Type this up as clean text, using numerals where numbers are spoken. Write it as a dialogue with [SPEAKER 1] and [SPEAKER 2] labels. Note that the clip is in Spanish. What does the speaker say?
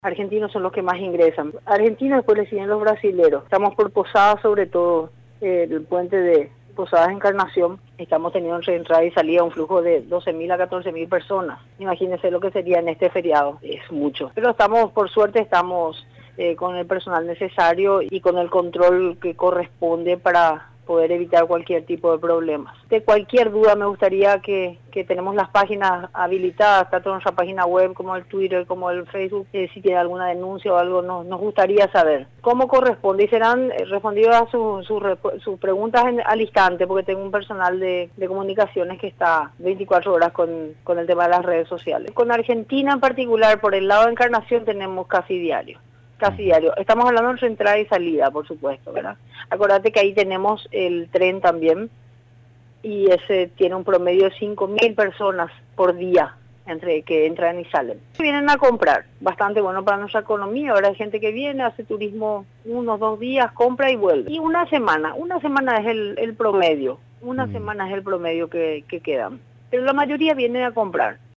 [SPEAKER 1] Argentinos son los que más ingresan. Argentinos, después le siguen los brasileros. Estamos por Posadas, sobre todo el puente de Posadas Encarnación. Estamos teniendo entre entrada y salida un flujo de 12.000 a 14.000 personas. Imagínense lo que sería en este feriado. Es mucho. Pero estamos, por suerte, estamos con el personal necesario y con el control que corresponde para poder evitar cualquier tipo de problemas. De cualquier duda me gustaría que tenemos las páginas habilitadas, tanto nuestra página web como el Twitter, como el Facebook, si tiene alguna denuncia o algo, nos gustaría saber cómo corresponde y serán respondidas sus preguntas al instante, porque tengo un personal de comunicaciones que está 24 horas con el tema de las redes sociales. Con Argentina en particular, por el lado de Encarnación, tenemos casi diario. Estamos hablando de entrada y salida, por supuesto, ¿verdad? Acuérdate que ahí tenemos el tren también y ese tiene un promedio de 5.000 personas por día entre que entran y salen. Vienen a comprar, bastante bueno para nuestra economía. Ahora hay gente que viene, hace turismo 1 o 2 días, compra y vuelve. Y una semana es el promedio, una semana es el promedio que quedan. Pero la mayoría viene a comprar.